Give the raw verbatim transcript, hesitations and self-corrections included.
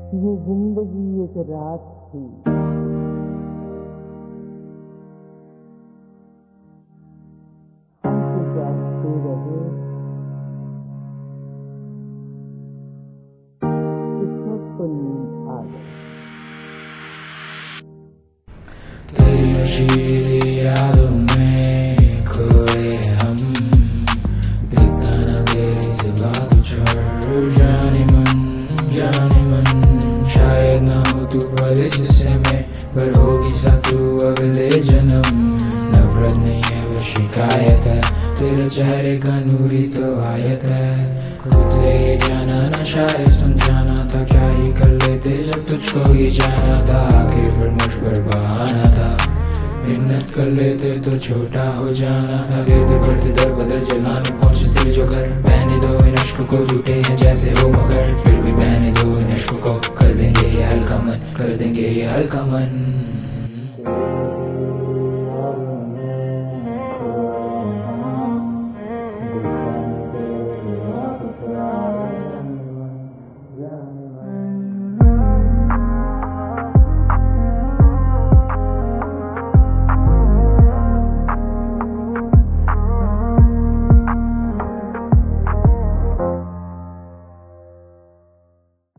ये जिंदगी एक रात थी, हम तो जागते रहे, किस्मत को नींद आ गई। तेरी नशीली यादों में खोए हम, दिखता ना तेरी सिवा कुछ और। जाने मन जाने मन, शायद ना हो तू पर इस समय, पर होगी सा तू अगले जन्म। नफरत नहीं है वो शिकायत है, तेरे चेहरे का नूरी तो आयत है। खुद से ये जाना ना शायद समझाना था, क्या ही कर लेते जब तुझको ही जाना था। आखिर फिर मुझ पर बहाना था, मिन्नत कर लेते तो छोटा हो जाना था। गिरते पड़ते दर बदर जलाने पहुंचते जो घर, बहने दो इन अश्कों को, झूठे हैं जैसे हो मगर फिर भी बहने दो इन अश्कों को। कर देंगे ये हल्का मन, कर देंगे ये हल्का मन।